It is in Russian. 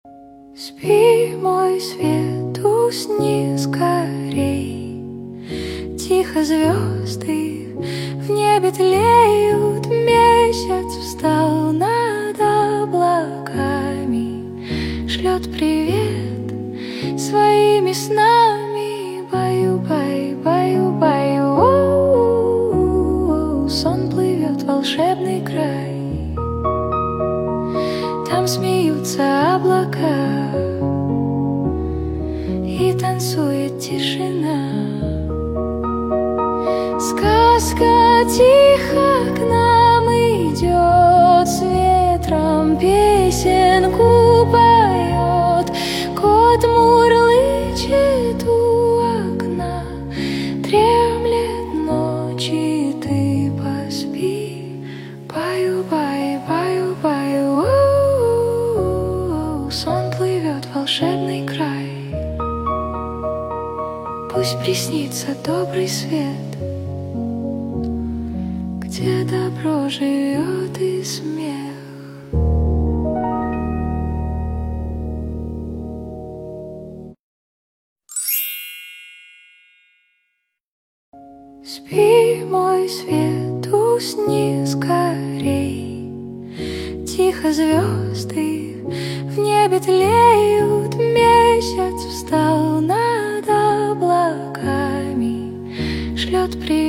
Спи, мой свет, усни скорей. Тихо звезды в небе тлеют, месяц встал над облаками, шлет привет своими снами. Баю, баю, баю, баю, о-о-о-о. Сон плывет в волшебный край. Там смеются облака и танцует тишина. Сказка тихо к нам идет, с ветром песенку поет. Кот мурлычет у окна, дремлет ночи, ты поспи. Баю, баю, баю, баю, о-о-о-о. Сон плывет в волшебный край. Пусть приснится добрый свет, где добро живет и смех. Спи, мой свет, усни скорей. Тихо звезды в небе тлеют, месяц встал над облаками, шлет привет